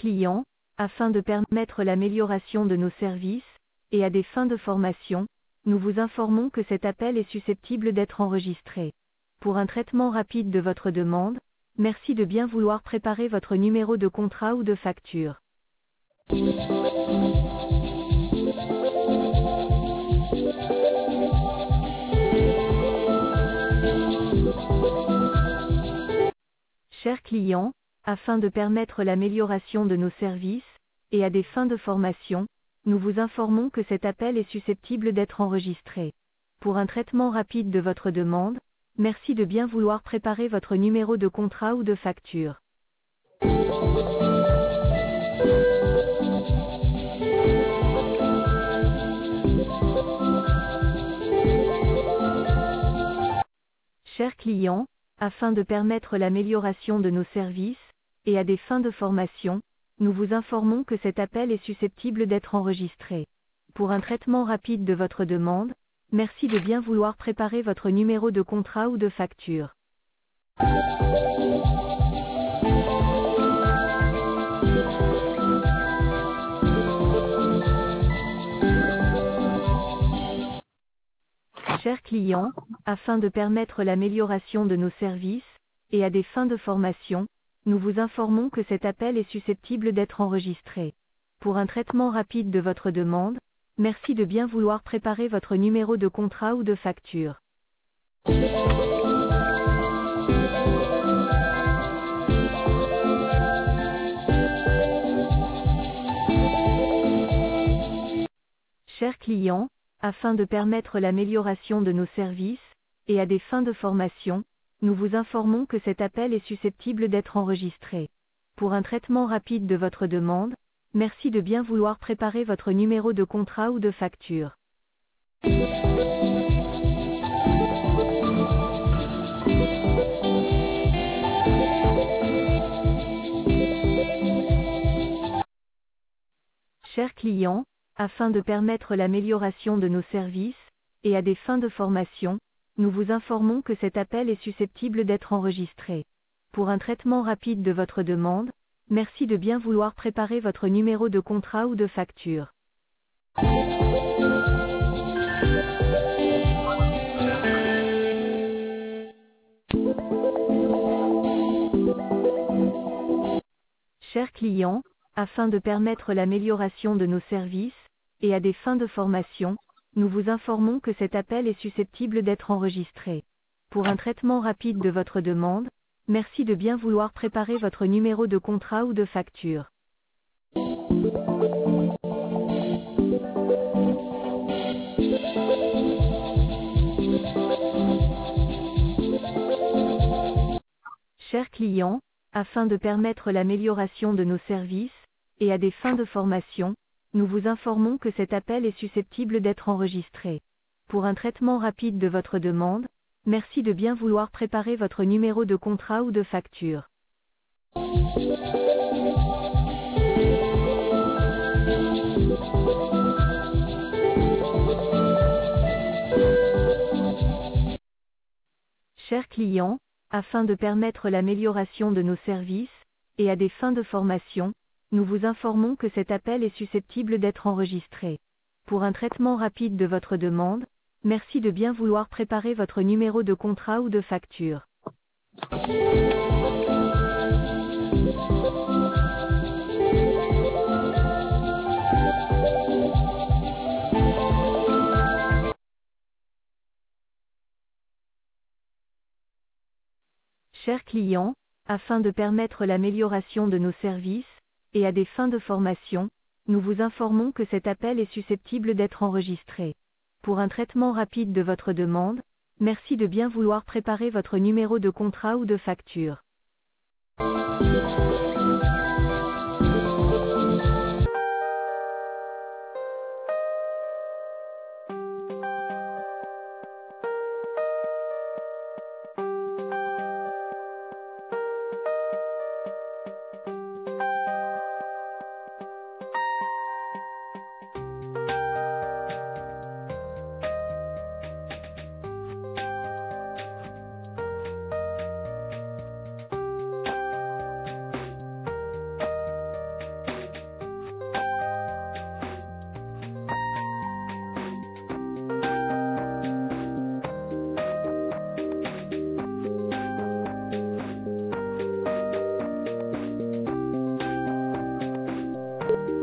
clients, afin de permettre l'amélioration de nos services, et à des fins de formation, nous vous informons que cet appel est susceptible d'être enregistré. Pour un traitement rapide de votre demande, merci de bien vouloir préparer votre numéro de contrat ou de facture. Chers clients, afin de permettre l'amélioration de nos services, et à des fins de formation, nous vous informons que cet appel est susceptible d'être enregistré. Pour un traitement rapide de votre demande, merci de bien vouloir préparer votre numéro de contrat ou de facture. Chers clients, afin de permettre l'amélioration de nos services, et à des fins de formation, nous vous informons que cet appel est susceptible d'être enregistré. Pour un traitement rapide de votre demande, merci de bien vouloir préparer votre numéro de contrat ou de facture. Chers clients, afin de permettre l'amélioration de nos services, et à des fins de formation, nous vous informons que cet appel est susceptible d'être enregistré. Pour un traitement rapide de votre demande, merci de bien vouloir préparer votre numéro de contrat ou de facture. Chers clients, afin de permettre l'amélioration de nos services, et à des fins de formation, nous vous informons que cet appel est susceptible d'être enregistré. Pour un traitement rapide de votre demande, merci de bien vouloir préparer votre numéro de contrat ou de facture. Chers clients, afin de permettre l'amélioration de nos services, et à des fins de formation, nous vous informons que cet appel est susceptible d'être enregistré. Pour un traitement rapide de votre demande, merci de bien vouloir préparer votre numéro de contrat ou de facture. Chers clients, afin de permettre l'amélioration de nos services, et à des fins de formation, nous vous informons que cet appel est susceptible d'être enregistré. Pour un traitement rapide de votre demande, merci de bien vouloir préparer votre numéro de contrat ou de facture. Chers clients, afin de permettre l'amélioration de nos services, et à des fins de formation, nous vous informons que cet appel est susceptible d'être enregistré. Pour un traitement rapide de votre demande, merci de bien vouloir préparer votre numéro de contrat ou de facture. Chers clients, afin de permettre l'amélioration de nos services, et à des fins de formation, nous vous informons que cet appel est susceptible d'être enregistré. Pour un traitement rapide de votre demande, merci de bien vouloir préparer votre numéro de contrat ou de facture. Chers clients, afin de permettre l'amélioration de nos services, et à des fins de formation, nous vous informons que cet appel est susceptible d'être enregistré. Pour un traitement rapide de votre demande, merci de bien vouloir préparer votre numéro de contrat ou de facture.